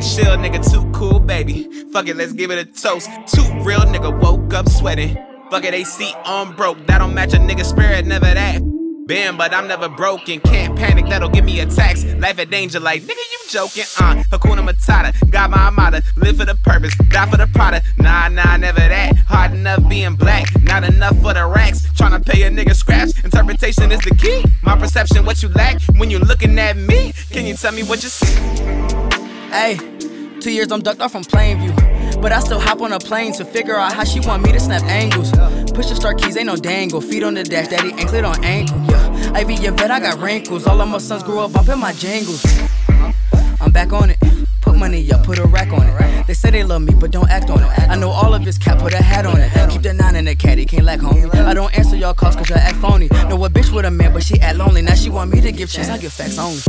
Chill nigga, too cool, baby. Fuck it, let's give it a toast. Too real nigga, woke up sweating. Fuck it, AC on broke. That don't match a nigga spirit, never that. Been, but I'm never broken. Can't panic, that'll give me attacks. Life at danger, like nigga, you joking. Hakuna Matata, got my Amada. Live for the purpose, die for the product. Nah, never that. Hard enough being black, not enough for the racks. Tryna pay a nigga scraps, interpretation is the key. My perception, what you lack when you looking at me. Can you tell me what you see? Hey, 2 years I'm ducked off from Plainview, but I still hop on a plane to figure out how she want me to snap angles. Push the start keys, ain't no dangle. Feet on the dash, daddy anklet on ankle. Yeah, Ivy, your vet, I got wrinkles. All of my sons grew up bumping my jingles. I'm back on it. Put money up, put a rack on it. They say they love me, but don't act on it. I know all of his cap, put a hat on it. Keep the 9 in the caddy, can't lack homie. I don't answer y'all calls cause y'all act phony. Know a bitch with a man, but she act lonely. Now she want me to give chance, I give facts only.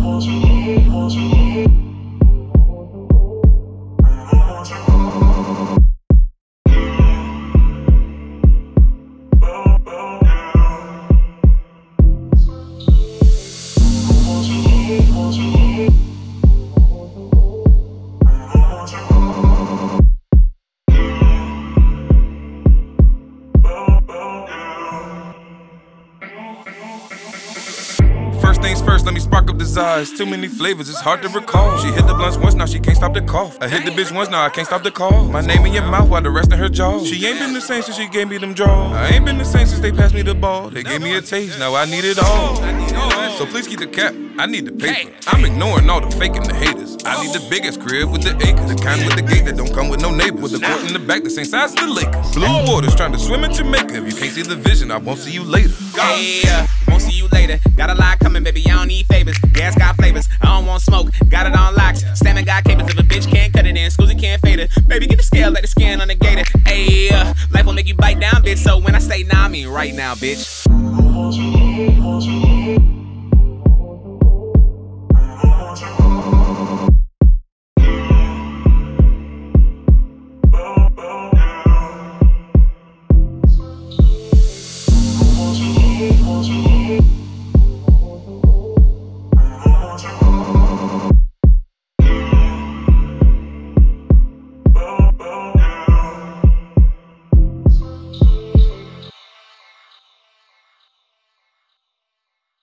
First things first, let me spark up desires. Too many flavors, it's hard to recall. She hit the blunts once, now she can't stop the cough. I hit the bitch once, now I can't stop the call. My name in your mouth while the rest in her jaw. She ain't been the same since she gave me them draws. I ain't been the same since they passed me the ball. They gave me a taste, now I need it all. So please keep the cap, I need the paper. I'm ignoring all the fake and the haters. I need the biggest crib with the acres. The kind with the gate that don't come with no neighbors. With the court in the back, the same size as the Lakers. Blue waters trying to swim in Jamaica. If you can't see the vision, I won't see you later. Yeah, won't see you later. Got a lot coming, baby, I don't need favors. Gas got flavors, I don't want smoke. Got it on locks, stamina got capers. If a bitch can't cut it in, Scusi can't fade it. Baby, get the scale, let the skin on the gator. Ayy, life will make you bite down, bitch. So when I say nah, I mean right now, bitch.